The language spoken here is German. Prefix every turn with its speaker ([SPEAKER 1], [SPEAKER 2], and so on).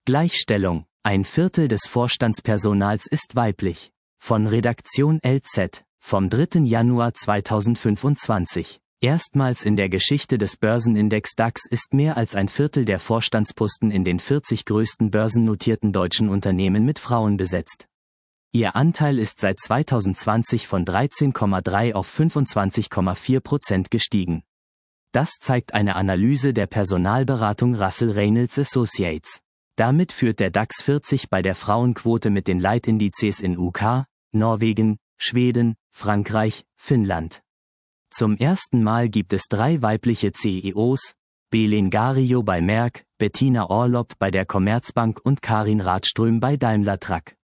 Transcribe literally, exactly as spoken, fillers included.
[SPEAKER 1] Gleichstellung. Ein Viertel des Vorstandspersonals ist weiblich. Von Redaktion L Z, vom dritten Januar zweitausendfünfundzwanzig. Erstmals in der Geschichte des Börsenindex DAX ist mehr als ein Viertel der Vorstandsposten in den vierzig größten börsennotierten deutschen Unternehmen mit Frauen besetzt. Ihr Anteil ist seit zweitausendzwanzig von dreizehn Komma drei auf fünfundzwanzig Komma vier Prozent gestiegen. Das zeigt eine Analyse der Personalberatung Russell Reynolds Associates. Damit führt der DAX vierzig bei der Frauenquote mit den Leitindizes in U K, Norwegen, Schweden, Frankreich, Finnland. Zum ersten Mal gibt es drei weibliche C E Os, Belen Gario bei Merck, Bettina Orlopp bei der Commerzbank und Karin Radström bei Daimler Truck.